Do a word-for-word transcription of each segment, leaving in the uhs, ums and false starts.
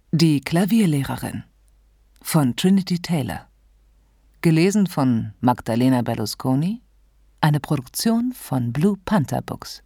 Die Klavierlehrerin von Trinity Taylor. Gelesen von Magdalena Berlusconi. Eine Produktion von Blue Panther Books.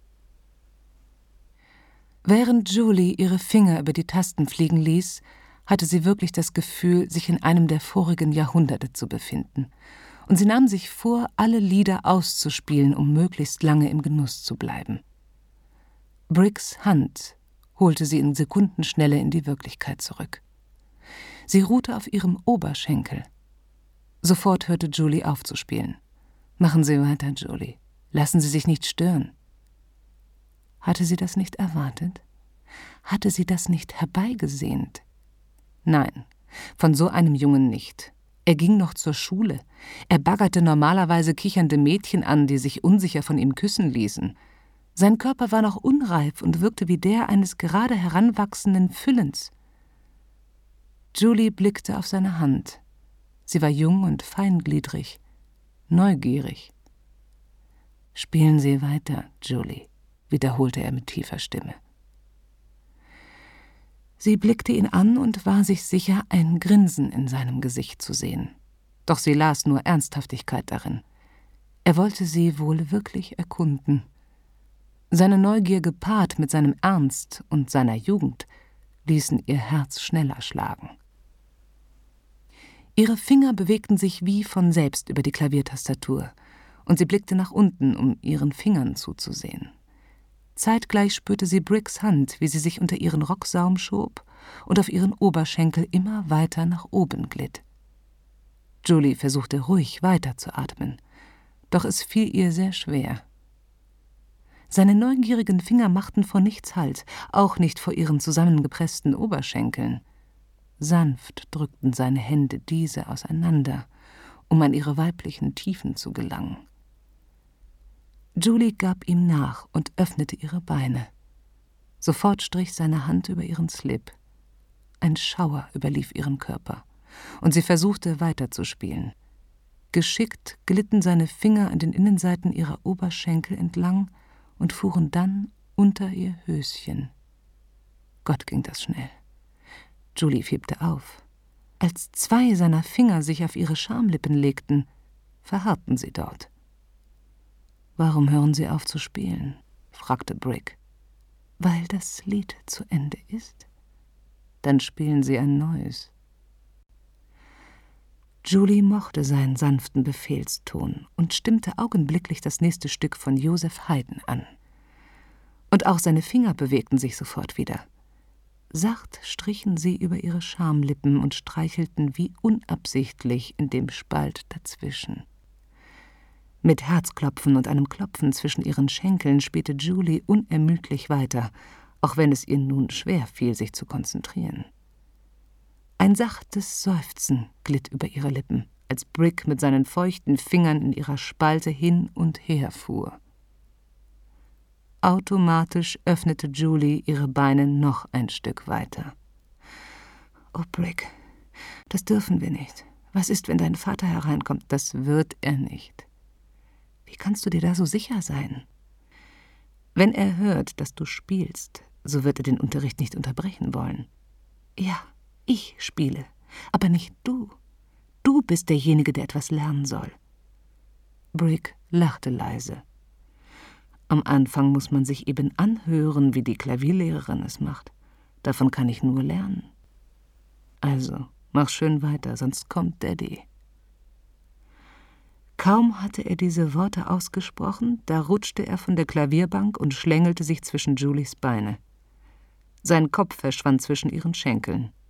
Während Julie ihre Finger über die Tasten fliegen ließ, hatte sie wirklich das Gefühl, sich in einem der vorigen Jahrhunderte zu befinden. Und sie nahm sich vor, alle Lieder auszuspielen, um möglichst lange im Genuss zu bleiben. Briggs Hand holte sie in Sekundenschnelle in die Wirklichkeit zurück. Sie ruhte auf ihrem Oberschenkel. Sofort hörte Julie auf zu spielen. »Machen Sie weiter, Julie. Lassen Sie sich nicht stören.« Hatte sie das nicht erwartet? Hatte sie das nicht herbeigesehnt? Nein, von so einem Jungen nicht. Er ging noch zur Schule. Er baggerte normalerweise kichernde Mädchen an, die sich unsicher von ihm küssen ließen. Sein Körper war noch unreif und wirkte wie der eines gerade heranwachsenden Füllens. Julie blickte auf seine Hand. Sie war jung und feingliedrig, neugierig. »Spielen Sie weiter, Julie«, wiederholte er mit tiefer Stimme. Sie blickte ihn an und war sich sicher, ein Grinsen in seinem Gesicht zu sehen. Doch sie las nur Ernsthaftigkeit darin. Er wollte sie wohl wirklich erkunden. Seine Neugier gepaart mit seinem Ernst und seiner Jugend ließen ihr Herz schneller schlagen. Ihre Finger bewegten sich wie von selbst über die Klaviertastatur, und sie blickte nach unten, um ihren Fingern zuzusehen. Zeitgleich spürte sie Briggs Hand, wie sie sich unter ihren Rocksaum schob und auf ihren Oberschenkel immer weiter nach oben glitt. Julie versuchte ruhig weiterzuatmen, doch es fiel ihr sehr schwer. Seine neugierigen Finger machten vor nichts Halt, auch nicht vor ihren zusammengepressten Oberschenkeln. Sanft drückten seine Hände diese auseinander, um an ihre weiblichen Tiefen zu gelangen. Julie gab ihm nach und öffnete ihre Beine. Sofort strich seine Hand über ihren Slip. Ein Schauer überlief ihren Körper, und sie versuchte weiterzuspielen. Geschickt glitten seine Finger an den Innenseiten ihrer Oberschenkel entlang und fuhren dann unter ihr Höschen. Gott, ging das schnell. Julie fiebte auf. Als zwei seiner Finger sich auf ihre Schamlippen legten, verharrten sie dort. »Warum hören Sie auf zu spielen?« fragte Briggs. »Weil das Lied zu Ende ist. Dann spielen Sie ein neues.« Julie mochte seinen sanften Befehlston und stimmte augenblicklich das nächste Stück von Joseph Haydn an. Und auch seine Finger bewegten sich sofort wieder. Sacht strichen sie über ihre Schamlippen und streichelten wie unabsichtlich in dem Spalt dazwischen. Mit Herzklopfen und einem Klopfen zwischen ihren Schenkeln spielte Julie unermüdlich weiter, auch wenn es ihr nun schwer fiel, sich zu konzentrieren. Ein sachtes Seufzen glitt über ihre Lippen, als Briggs mit seinen feuchten Fingern in ihrer Spalte hin und her fuhr. Automatisch öffnete Julie ihre Beine noch ein Stück weiter. »Oh, Briggs, das dürfen wir nicht. Was ist, wenn dein Vater hereinkommt?« »Das wird er nicht.« »Wie kannst du dir da so sicher sein?« »Wenn er hört, dass du spielst, so wird er den Unterricht nicht unterbrechen wollen.« »Ja, ich spiele, aber nicht du. Du bist derjenige, der etwas lernen soll.« Briggs lachte leise. »Am Anfang muss man sich eben anhören, wie die Klavierlehrerin es macht. Davon kann ich nur lernen. Also, mach schön weiter, sonst kommt Daddy.« Kaum hatte er diese Worte ausgesprochen, da rutschte er von der Klavierbank und schlängelte sich zwischen Julies Beine. Sein Kopf verschwand zwischen ihren Schenkeln.